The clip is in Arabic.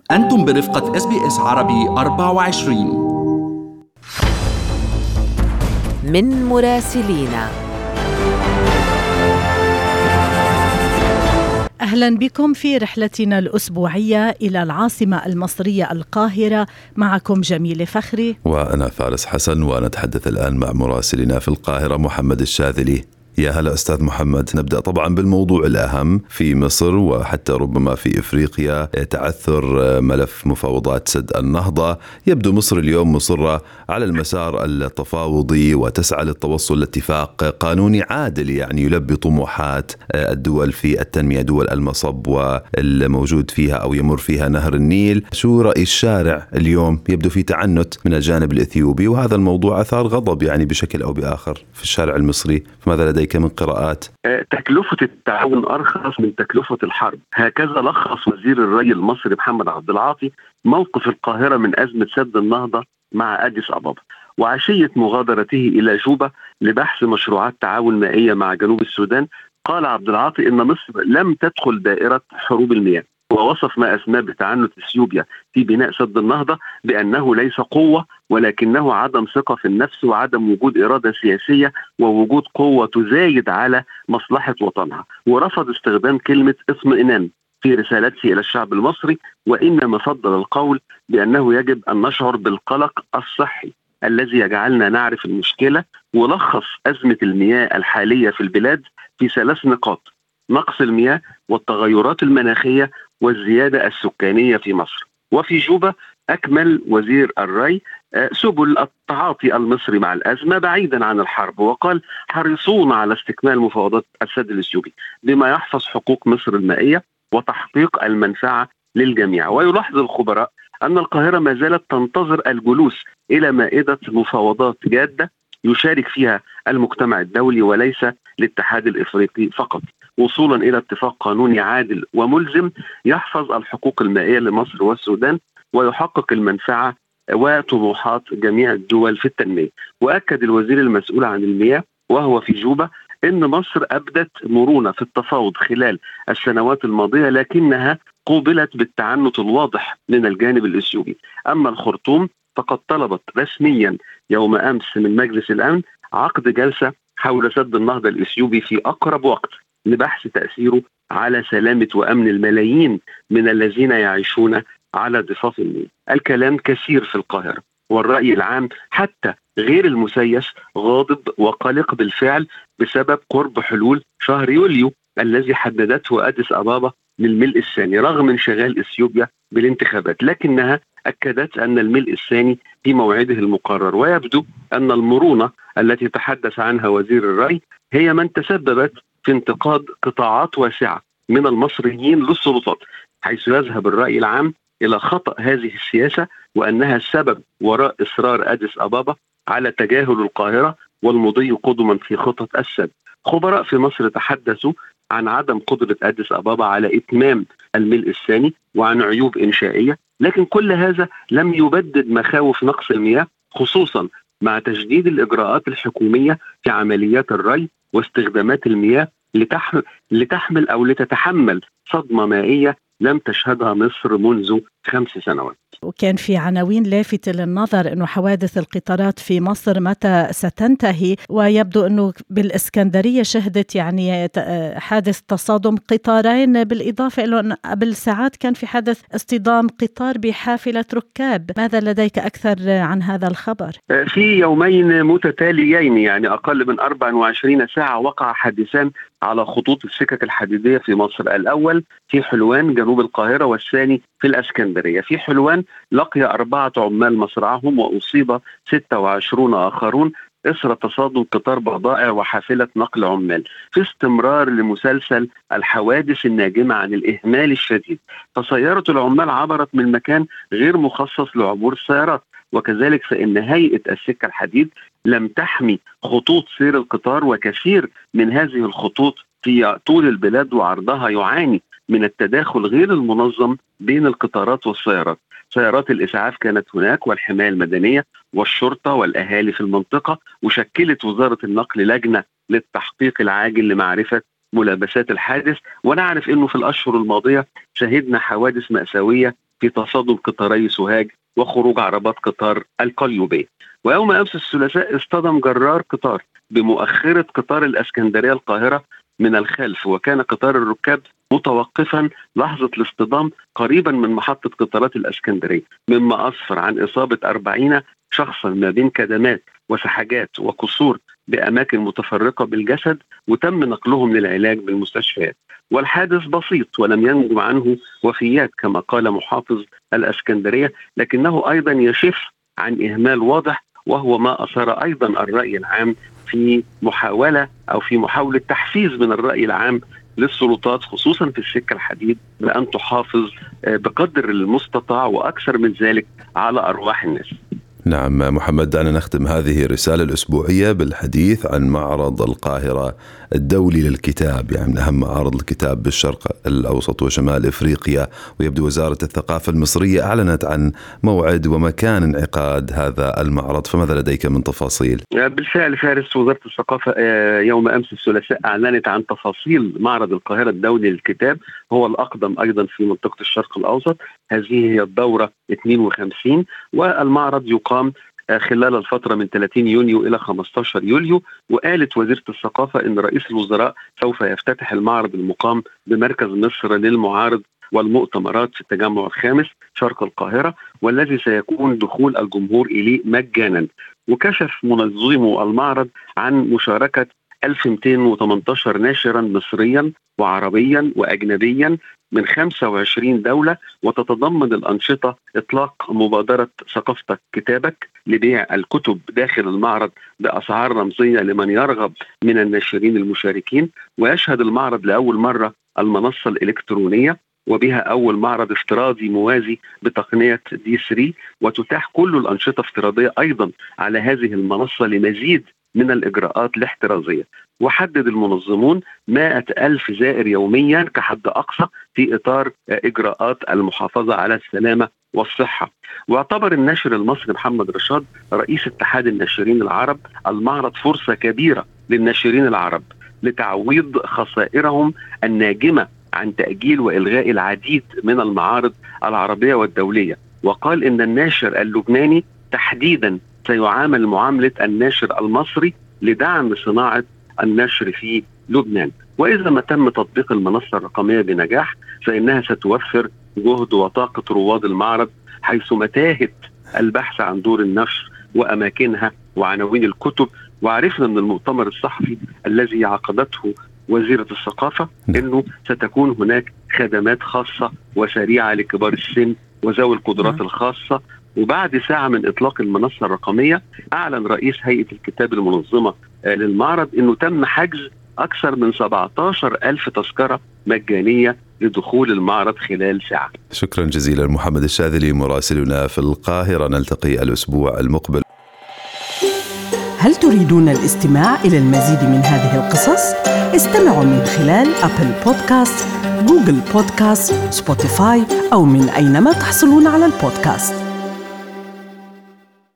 أنتم برفقة SBS عربي 24. من مراسلينا. أهلا بكم في رحلتنا الأسبوعية إلى العاصمة المصرية القاهرة. معكم جميلة فخري وأنا فارس حسن، ونتحدث الآن مع مراسلنا في القاهرة محمد الشاذلي. يا هلا أستاذ محمد. نبدأ طبعا بالموضوع الأهم في مصر وحتى ربما في إفريقيا، تعثر ملف مفاوضات سد النهضة. يبدو مصر اليوم مصرة على المسار التفاوضي وتسعى للتوصل لاتفاق قانوني عادل، يعني يلبي طموحات الدول في التنمية، دول المصب والموجود فيها أو يمر فيها نهر النيل. شو رأي الشارع اليوم؟ يبدو في تعنت من الجانب الإثيوبي، وهذا الموضوع أثار غضب يعني بشكل أو بآخر في الشارع المصري. فماذا لديك من قراءات؟ تكلفة التعاون أرخص من تكلفة الحرب، هكذا لخص وزير الري المصري محمد عبد العاطي موقف القاهرة من أزمة سد النهضة مع أديس أبابا، وعشية مغادرته إلى جوبا لبحث مشروعات تعاون مائية مع جنوب السودان. قال عبد العاطي إن مصر لم تدخل دائرة حروب المياه، ووصف ما أسماه بتعنت إثيوبيا في بناء سد النهضة بأنه ليس قوة، ولكنه عدم ثقة في النفس وعدم وجود إرادة سياسية ووجود قوة تزايد على مصلحة وطنها. ورفض استخدام كلمة اطمئنان في رسالته إلى الشعب المصري، وإنما فضل القول بأنه يجب أن نشعر بالقلق الصحي الذي يجعلنا نعرف المشكلة. ولخص أزمة المياه الحالية في البلاد في 3 نقاط: نقص المياه والتغيرات المناخية والزيادة السكانية في مصر. وفي جوبا أكمل وزير الري سبل التعاطي المصري مع الأزمة بعيدا عن الحرب، وقال حريصون على استكمال مفاوضات السد الإثيوبي بما يحفظ حقوق مصر المائية وتحقيق المنفعة للجميع. ويلاحظ الخبراء أن القاهرة ما زالت تنتظر الجلوس إلى مائدة مفاوضات جادة يشارك فيها المجتمع الدولي وليس الاتحاد الإفريقي فقط، وصولا إلى اتفاق قانوني عادل وملزم يحفظ الحقوق المائية لمصر والسودان ويحقق المنفعة وطموحات جميع الدول في التنمية. وأكد الوزير المسؤول عن المياه وهو في جوبا إن مصر أبدت مرونة في التفاوض خلال السنوات الماضية، لكنها قوبلت بالتعنت الواضح من الجانب الإثيوبي. أما الخرطوم فقد طلبت رسميا يوم أمس من مجلس الأمن عقد جلسة حول سد النهضة الإثيوبي في أقرب وقت لبحث تأثيره على سلامة وأمن الملايين من الذين يعيشون على ضفاف النيل. الكلام كثير في القاهرة، والرأي العام حتى غير المسيس غاضب وقلق بالفعل بسبب قرب حلول شهر يوليو الذي حددته أديس أبابا للملء الثاني رغم انشغال إثيوبيا بالانتخابات، لكنها أكدت أن الملء الثاني في موعده المقرر. ويبدو أن المرونة التي تحدث عنها وزير الري هي من تسببت في انتقاد قطاعات واسعة من المصريين للسلطات، حيث يذهب الرأي العام إلى خطأ هذه السياسة وأنها السبب وراء إصرار أديس أبابا على تجاهل القاهرة والمضي قدما في خطط السد. خبراء في مصر تحدثوا عن عدم قدرة أديس أبابا على إتمام الملء الثاني وعن عيوب إنشائية، لكن كل هذا لم يبدد مخاوف نقص المياه، خصوصا مع تجديد الإجراءات الحكومية في عمليات الري واستخدامات المياه لتحمل أو لتتحمل صدمة مائية لم تشهدها مصر منذ 5 سنوات. وكان في عناوين لافتة للنظر أنه حوادث القطارات في مصر متى ستنتهي، ويبدو أنه بالإسكندرية شهدت يعني حادث تصادم قطارين، بالإضافة إلى أن قبل ساعات كان في حادث اصطدام قطار بحافلة ركاب. ماذا لديك أكثر عن هذا الخبر؟ في يومين متتاليين، يعني أقل من 24 ساعة، وقع حادثان على خطوط السكك الحديدية في مصر. الأول في حلوان جنوب القاهرة، والثاني في الإسكندرية. في حلوان لقي 4 عمال مصرعهم وأصيب 26 آخرون إثر تصادم قطار بضائع وحافلة نقل عمال، في استمرار لمسلسل الحوادث الناجمة عن الإهمال الشديد. فسيارة العمال عبرت من مكان غير مخصص لعبور السيارات، وكذلك فإن هيئة السكة الحديد لم تحمي خطوط سير القطار، وكثير من هذه الخطوط في طول البلاد وعرضها يعاني من التداخل غير المنظم بين القطارات والسيارات. سيارات الإسعاف كانت هناك، والحماية المدنية والشرطة والأهالي في المنطقة، وشكلت وزارة النقل لجنة للتحقيق العاجل لمعرفة ملابسات الحادث. ونعرف أنه في الأشهر الماضية شهدنا حوادث مأساوية في تصادم قطاري سوهاج وخروج عربات قطار القليوبية. ويوم أمس الثلاثاء اصطدم جرار قطار بمؤخرة قطار الإسكندرية القاهرة من الخلف، وكان قطار الركاب متوقفا لحظة الاصطدام قريبا من محطة قطارات الإسكندرية، مما أسفر عن إصابة 40 شخصا ما بين كدمات وسحجات وكسور بأماكن متفرقة بالجسد، وتم نقلهم للعلاج بالمستشفيات. والحادث بسيط ولم ينجم عنه وفيات كما قال محافظ الإسكندرية، لكنه أيضا يشف عن إهمال واضح، وهو ما أثار أيضا الرأي العام في محاولة تحفيز من الرأي العام للسلطات خصوصا في السكة الحديد بأن تحافظ بقدر المستطاع وأكثر من ذلك على أرواح الناس. نعم محمد، دعنا نختم هذه الرسالة الأسبوعية بالحديث عن معرض القاهرة الدولي للكتاب، يعني من أهم معارض الكتاب بالشرق الأوسط وشمال إفريقيا، ويبدو وزارة الثقافة المصرية أعلنت عن موعد ومكان انعقاد هذا المعرض، فماذا لديك من تفاصيل؟ بالفعل فارس، وزارة الثقافة يوم أمس الثلاثاء أعلنت عن تفاصيل معرض القاهرة الدولي للكتاب، هو الأقدم أيضا في منطقة الشرق الأوسط. هذه هي الدورة 52، والمعرض يقام خلال الفترة من 30 يونيو إلى 15 يوليو. وقالت وزيرة الثقافة أن رئيس الوزراء سوف يفتتح المعرض المقام بمركز مصر للمعارض والمؤتمرات في التجمع الخامس شرق القاهرة، والذي سيكون دخول الجمهور إليه مجانا. وكشف منظمو المعرض عن مشاركة 1218 ناشرا مصريا وعربيا وأجنبيا من 25 دولة، وتتضمن الأنشطة إطلاق مبادرة ثقافتك كتابك لبيع الكتب داخل المعرض بأسعار رمزية لمن يرغب من الناشرين المشاركين. ويشهد المعرض لأول مرة المنصة الإلكترونية، وبها أول معرض افتراضي موازي بتقنية D3، وتتاح كل الأنشطة افتراضية أيضا على هذه المنصة لمزيد من الإجراءات الاحترازية. وحدد المنظمون 100,000 زائر يوميا كحد أقصى في إطار إجراءات المحافظة على السلامة والصحة. واعتبر الناشر المصري محمد رشاد رئيس اتحاد الناشرين العرب المعرض فرصة كبيرة للناشرين العرب لتعويض خسائرهم الناجمة عن تأجيل وإلغاء العديد من المعارض العربية والدولية. وقال إن الناشر اللبناني تحديدا سيعامل معاملة الناشر المصري لدعم صناعة النشر في لبنان. وإذا ما تم تطبيق المنصة الرقمية بنجاح فإنها ستوفر جهد وطاقة رواد المعرض، حيث متاهة البحث عن دور النشر وأماكنها وعناوين الكتب. وعرفنا من المؤتمر الصحفي الذي عقدته وزيرة الثقافة أنه ستكون هناك خدمات خاصة وسريعة لكبار السن وذوي القدرات الخاصة. وبعد ساعة من إطلاق المنصة الرقمية أعلن رئيس هيئة الكتاب المنظمة للمعرض أنه تم حجز أكثر من 17,000 تذكرة مجانية لدخول المعرض خلال ساعة. شكرا جزيلا محمد الشاذلي مراسلنا في القاهرة، نلتقي الأسبوع المقبل. هل تريدون الاستماع إلى المزيد من هذه القصص؟ استمعوا من خلال أبل بودكاست، جوجل بودكاست، سبوتيفاي أو من أينما تحصلون على البودكاست.